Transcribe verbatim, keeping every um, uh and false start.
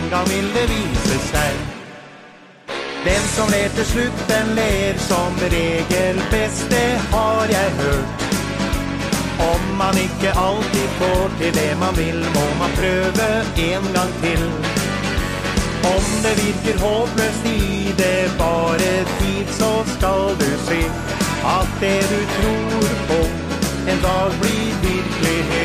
gang vil det vise seg. Den som ler til slutt, den ler som regel best, det har jeg hørt. Om man ikke alltid får til det man vil, må man prøve en gang til. Om det virker håpløst i det bare tid, så skal du se at det du tror på en dag blir virkelighet.